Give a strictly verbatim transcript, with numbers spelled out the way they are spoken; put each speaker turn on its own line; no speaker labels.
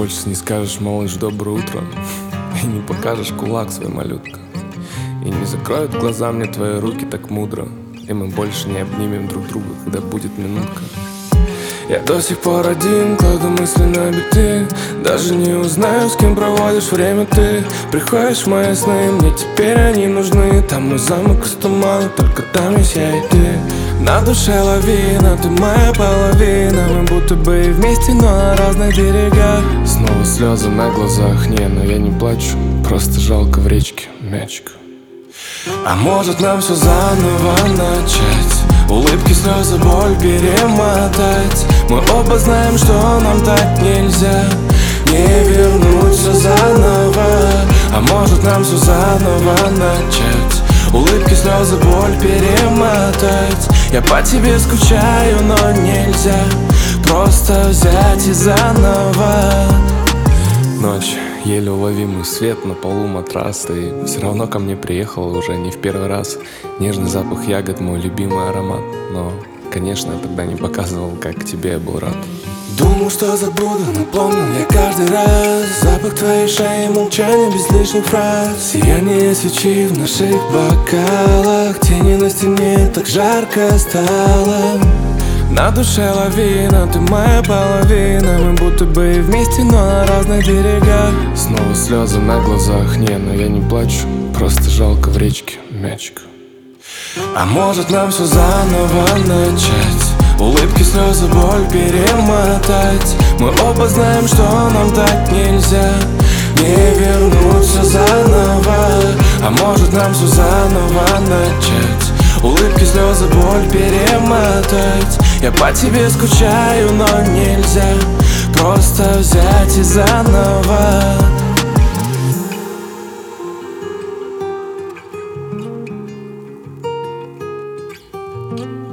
больше не скажешь, малыш, доброе утро. И не покажешь кулак свой, малютка. И не закроют глаза мне твои руки так мудро. И мы больше не обнимем друг друга, когда будет минутка. Я до сих пор один, кладу мысли на биты. Даже не узнаю, с кем проводишь время ты. Приходишь в мои сны, мне теперь они нужны. Там мой замок из тумана, только там есть я и ты. На душе лавина, ты моя половина. Мы будто бы и вместе, но на разных берегах. Снова слезы на глазах, не, но я не плачу. Просто жалко в речке мячик. А может нам все заново начать? Улыбки, слезы, боль перемотать. Мы оба знаем, что нам так нельзя. Не вернуть все заново. А может нам все заново начать? Улыбки, слезы, боль перемотать. Я по тебе скучаю, но нельзя просто взять и заново. Ночь, еле уловимый свет на полу матрас. Ты все равно ко мне приехала уже не в первый раз. Нежный запах ягод, мой любимый аромат. Но, конечно, я тогда не показывал, как к тебе я был рад. Думал, что забуду, но помнил я каждый раз. Запах твоей шеи, молчание без лишних фраз. Сияние свечи в наших бокалах. Тени на стене, так жарко стало. На душе лавина, ты моя половина. Мы будто бы и вместе, но на разных берегах. Снова слезы на глазах, не, но я не плачу. Просто жалко в речке мячик. А может нам все заново начать? Улыбки, слезы, боль перемотать. Мы оба знаем, что нам так нельзя. Не вернуть все заново. А может нам все заново начать? Улыбки, слезы, боль перемотать. Я по тебе скучаю, но нельзя просто взять и заново.
Thank you.